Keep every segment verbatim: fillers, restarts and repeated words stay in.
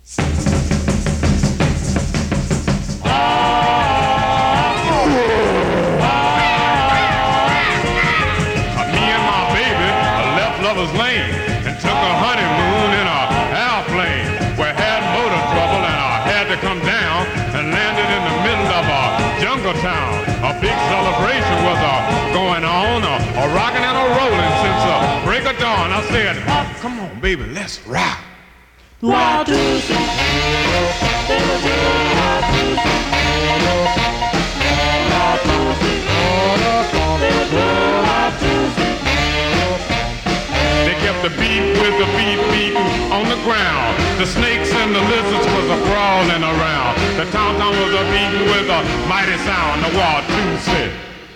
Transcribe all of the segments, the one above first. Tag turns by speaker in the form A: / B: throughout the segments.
A: Lover's Lane and took a honeymoon in a airplane. We had motor trouble and I had to come down and landed in the middle of a jungle town. A big celebration was uh, going on, a, a rocking and a rolling since the break of dawn. I said, oh, come on, baby, let's rock.
B: One, two, three.
A: The beat with the beat beating on the ground. The snakes and the lizards was a crawling around. The tom-tom was a beating with a mighty sound. The war two said.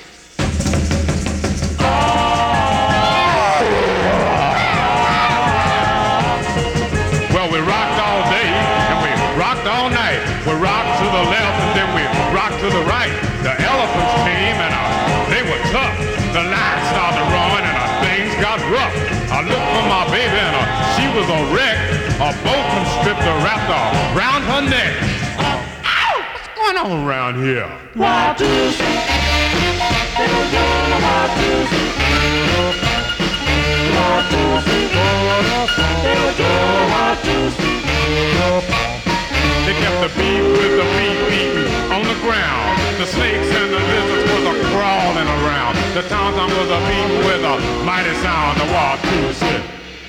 A: Well, we rocked all day and we rocked all night. We rocked to the left and then we rocked to the right. The elephants came and uh, they were tough. The lions started roaring and uh, things got rough. I looked for my baby and uh, she was a wreck. A boa constrictor wrapped around her neck. Uh, ow! What's going on around here?
B: One, two, three. One, two, three. One, two, three. One, two, three.
A: They kept the beat with the beat beating on the ground. The snakes and the lizards was a crawling around. The tom-tom was a beating with a mighty sound. The war two said.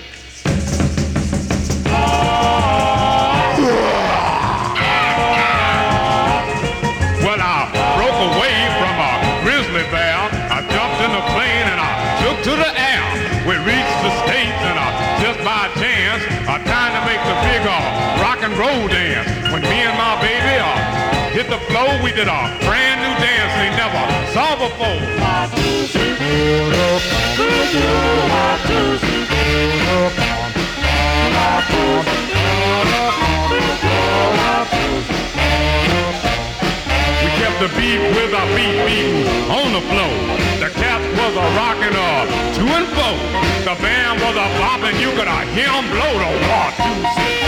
A: Well, I broke away from a grizzly bear. I jumped in the plane and I took to the air. We reached the States and I just by chance I tried to make the big uh, rock and roll dance. When me and my baby uh, hit the floor, we did a brand new dance they never saw before.
B: One, two, three. One, two, three.
A: We kept the beat with a beat beating on the floor. The cat was a rocking uh, to and fro. The band was a bopping, you could uh, hear 'em blow the war two.